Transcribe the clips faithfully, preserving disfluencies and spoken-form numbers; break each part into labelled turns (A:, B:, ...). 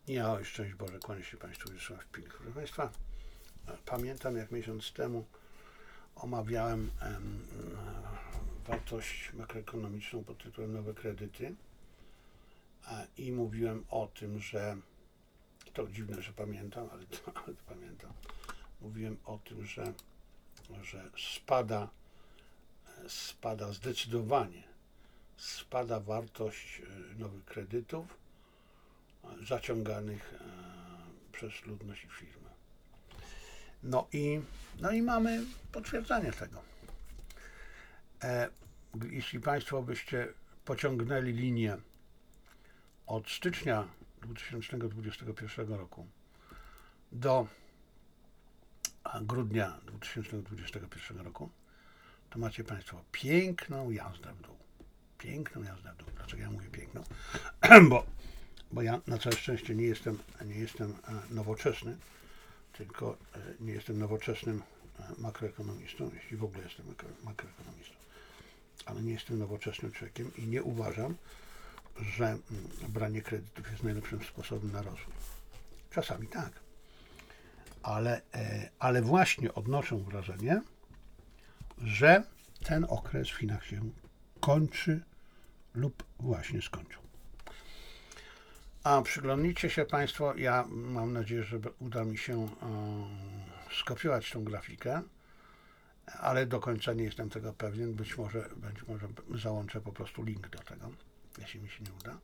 A: Ja, oj, szczęść Boże, kłanię się Państwu, Wiesław Pilch. Proszę Państwa, pamiętam, jak miesiąc temu omawiałem em, wartość makroekonomiczną pod tytułem Nowe kredyty a, i mówiłem o tym, że to dziwne, że pamiętam, ale to, ale to pamiętam. Mówiłem o tym, że, że spada, spada zdecydowanie, spada wartość nowych kredytów zaciąganych e, przez ludność i firmy. No i, no i mamy potwierdzenie tego. E, jeśli Państwo byście pociągnęli linię od stycznia dwa tysiące dwudziestego pierwszego roku do grudnia dwa tysiące dwudziestego pierwszego roku, to macie Państwo piękną jazdę w dół. Piękną jazdę w dół. Dlaczego ja mówię piękną? Bo bo ja na całe szczęście nie jestem, nie jestem nowoczesny, tylko nie jestem nowoczesnym makroekonomistą, jeśli w ogóle jestem makroekonomistą, ale nie jestem nowoczesnym człowiekiem i nie uważam, że branie kredytów jest najlepszym sposobem na rozwój. Czasami tak, ale, ale właśnie odnoszę wrażenie, że ten okres w Chinach się kończy lub właśnie skończył. A przyglądnijcie się Państwo, ja mam nadzieję, że uda mi się e, skopiować tą grafikę, ale do końca nie jestem tego pewien. Być może, być może załączę po prostu link do tego, jeśli mi się nie uda.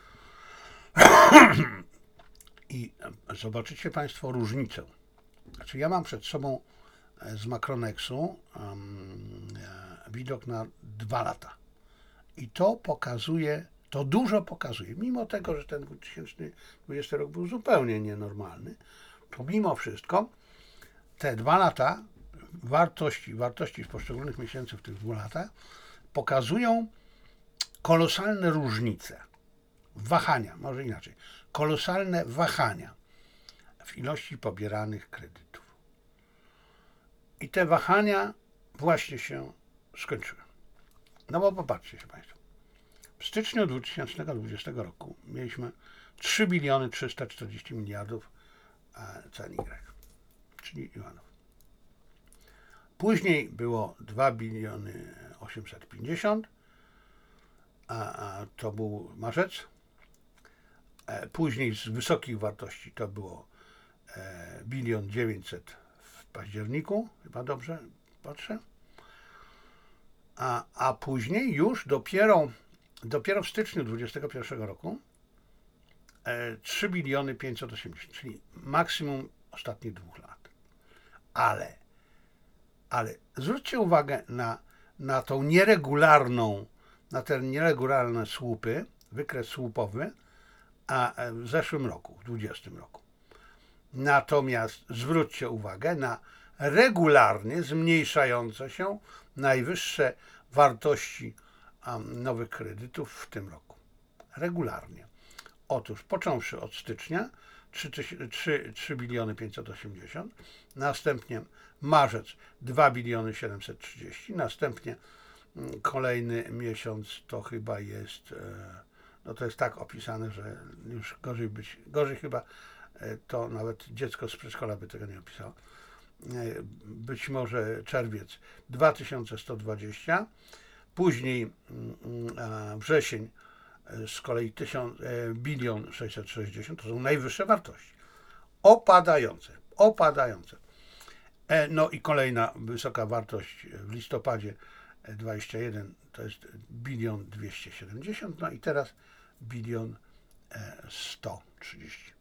A: I zobaczycie Państwo różnicę. Znaczy ja mam przed sobą z Macronexu um, widok na dwa lata. I to pokazuje, to dużo pokazuje, mimo tego, że ten dwa tysiące dwudziesty rok był zupełnie nienormalny, to mimo wszystko te dwa lata wartości, wartości z poszczególnych miesięcy w tych dwóch latach pokazują kolosalne różnice, wahania, może inaczej, kolosalne wahania w ilości pobieranych kredytów. I te wahania właśnie się skończyły. No bo popatrzcie się Państwo. W styczniu dwa tysiące dwudziestego roku mieliśmy trzy biliony trzysta czterdzieści miliardów C N Y, czyli juanów. Później było dwa biliony osiemset pięćdziesiąt, a, a to był marzec. Później z wysokich wartości to było bilion dziewięćset w październiku, chyba dobrze patrzę. A, a później już dopiero, dopiero w styczniu dwudziestego pierwszego roku e, trzy biliony pięćset osiemdziesiąt, czyli maksimum ostatnich dwóch lat. Ale, ale zwróćcie uwagę na, na tą nieregularną, na te nieregularne słupy, wykres słupowy, a w zeszłym roku, w dwudziestym roku. Natomiast zwróćcie uwagę na regularnie zmniejszające się najwyższe wartości um, nowych kredytów w tym roku. Regularnie. Otóż począwszy od stycznia trzy biliony pięćset osiemdziesiąt, następnie marzec dwa biliony siedemset trzydzieści, następnie mm, kolejny miesiąc to chyba jest, e, no to jest tak opisane, że już gorzej być, gorzej chyba e, to nawet dziecko z przedszkola by tego nie opisało. Być może czerwiec dwa tysiące sto dwadzieścia, później wrzesień z kolei bilion sześćset sześćdziesiąt, to są najwyższe wartości, opadające, opadające. No i kolejna wysoka wartość w listopadzie dwudziestym pierwszym to jest bilion dwieście siedemdziesiąt, no i teraz bilion sto trzydzieści.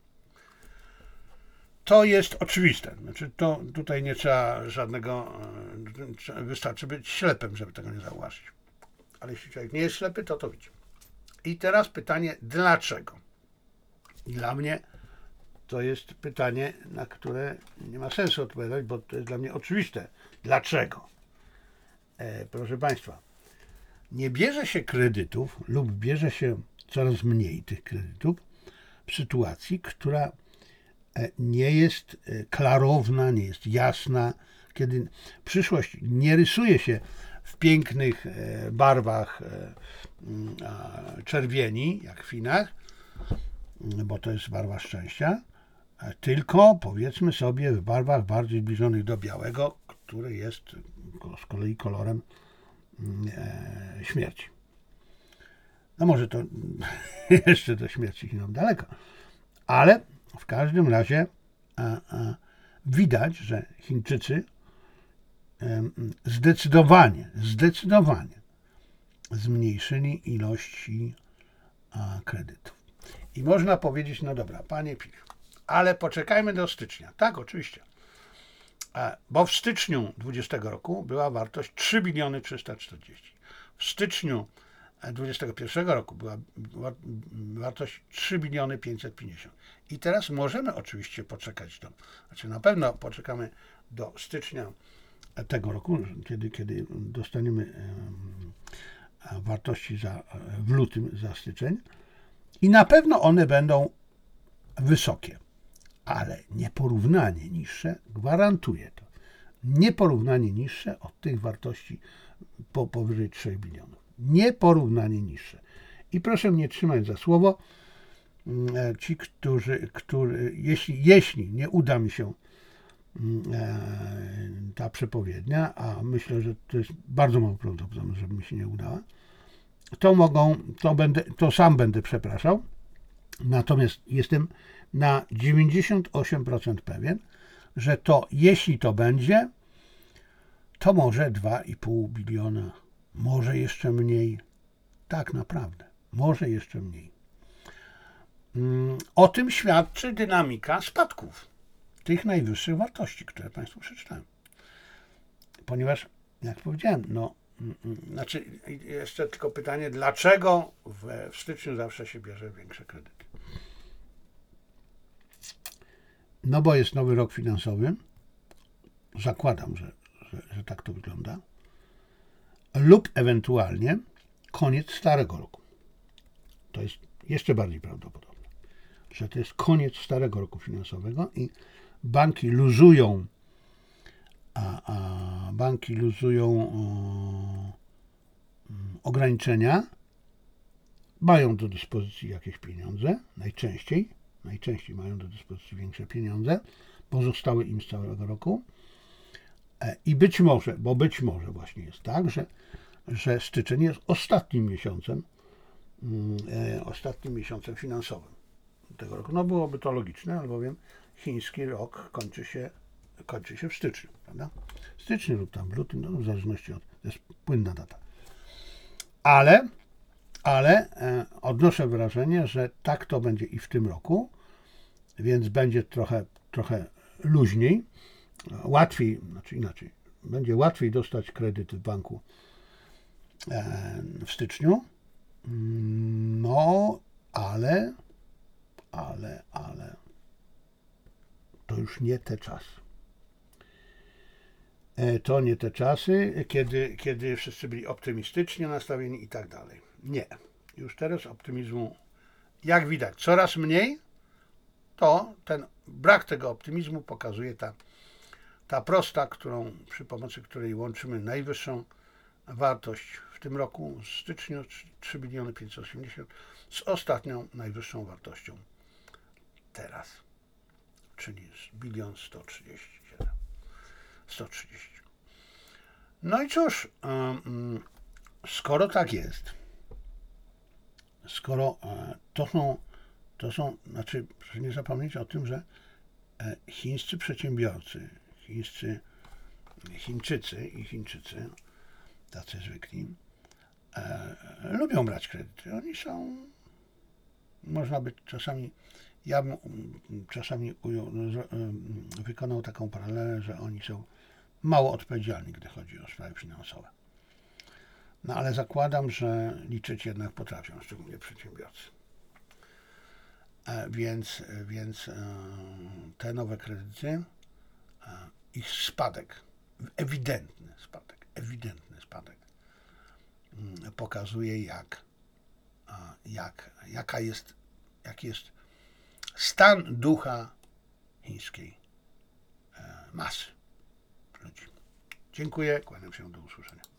A: To jest oczywiste. Znaczy to tutaj nie trzeba żadnego, wystarczy być ślepym, żeby tego nie zauważyć. Ale jeśli człowiek nie jest ślepy, to to widzi. I teraz pytanie, dlaczego? Dla mnie to jest pytanie, na które nie ma sensu odpowiadać, bo to jest dla mnie oczywiste. Dlaczego? E, proszę Państwa, nie bierze się kredytów lub bierze się coraz mniej tych kredytów w sytuacji, która nie jest klarowna, nie jest jasna, kiedy przyszłość nie rysuje się w pięknych barwach czerwieni, jak w Chinach, bo to jest barwa szczęścia, tylko powiedzmy sobie w barwach bardziej zbliżonych do białego, który jest z kolei kolorem e, śmierci. No może to jeszcze do śmierci Chinom daleko, ale w każdym razie a, a, widać, że Chińczycy e, zdecydowanie, zdecydowanie zmniejszyli ilości a, kredytów. I można powiedzieć, no dobra, panie Pich, ale poczekajmy do stycznia. Tak, oczywiście. Bo w styczniu dwudziestego roku była wartość trzy biliony trzysta czterdzieści. W styczniu dwudziestego pierwszego roku była wartość trzy biliony pięćset pięćdziesiąt. I teraz możemy oczywiście poczekać do, znaczy na pewno poczekamy do stycznia tego roku, kiedy, kiedy dostaniemy wartości za, w lutym za styczeń i na pewno one będą wysokie, ale nieporównanie niższe, gwarantuję to, nieporównanie niższe od tych wartości po, powyżej trzech bilionów. Nieporównanie niższe. I proszę mnie trzymać za słowo, ci, którzy, którzy, jeśli, jeśli nie uda mi się ta przepowiednia, a myślę, że to jest bardzo mało prawdopodobne, żeby mi się nie udała, to mogą, to będę, to sam będę przepraszał. Natomiast jestem na dziewięćdziesiąt osiem procent pewien, że to, jeśli to będzie, to może dwa i pół biliona, może jeszcze mniej. Tak naprawdę, może jeszcze mniej. O tym świadczy dynamika spadków tych najwyższych wartości, które Państwu przeczytałem. Ponieważ, jak powiedziałem, no, znaczy jeszcze tylko pytanie, dlaczego w, w styczniu zawsze się bierze większe kredyty? No bo jest nowy rok finansowy, zakładam, że, że, że tak to wygląda, lub ewentualnie koniec starego roku. To jest jeszcze bardziej prawdopodobne, że to jest koniec starego roku finansowego i banki luzują, a, a banki luzują o, ograniczenia, mają do dyspozycji jakieś pieniądze, najczęściej, najczęściej mają do dyspozycji większe pieniądze, pozostały im z całego roku i być może, bo być może właśnie jest tak, że, że styczeń jest ostatnim miesiącem, e, ostatnim miesiącem finansowym tego roku. No byłoby to logiczne, albowiem chiński rok kończy się, kończy się w styczniu, prawda? W styczniu lub tam w lutym, no w zależności od, to jest płynna data. Ale, ale e, odnoszę wrażenie, że tak to będzie i w tym roku, więc będzie trochę, trochę luźniej, łatwiej, znaczy inaczej, będzie łatwiej dostać kredyt w banku e, w styczniu, no ale, ale, ale to już nie te czasy. E, to nie te czasy, kiedy, kiedy wszyscy byli optymistycznie nastawieni i tak dalej. Nie. Już teraz optymizmu, jak widać, coraz mniej. To ten brak tego optymizmu pokazuje ta, ta prosta, którą, przy pomocy której łączymy najwyższą wartość w tym roku, w styczniu trzy biliony pięćset osiemdziesiąt, z ostatnią najwyższą wartością teraz, czyli bilion sto trzydzieści siedem. sto trzydzieści. No i cóż, skoro tak jest, skoro to są To są, znaczy, proszę nie zapomnieć o tym, że chińscy przedsiębiorcy, chińscy, Chińczycy i Chińczycy, tacy zwykli, e, lubią brać kredyty. Oni są, można by czasami, ja bym czasami ujął, wykonał taką paralelę, że oni są mało odpowiedzialni, gdy chodzi o sprawy finansowe. No ale zakładam, że liczyć jednak potrafią, szczególnie przedsiębiorcy. Więc, więc te nowe kredyty, ich spadek, ewidentny spadek, ewidentny spadek pokazuje, jak, jak, jaka jest, jaki jest stan ducha chińskiej masy ludzi. Dziękuję, kłaniam się, do usłyszenia.